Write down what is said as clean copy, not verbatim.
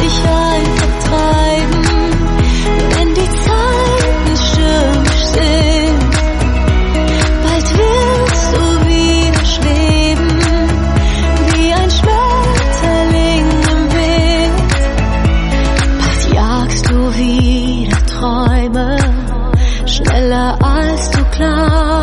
dich einfach treiben, wenn die Zeiten stürmisch sind. Bald wirst du wieder schweben, wie ein Schmetterling im Wind. Bald jagst du wieder Träume, schneller als du glaubst.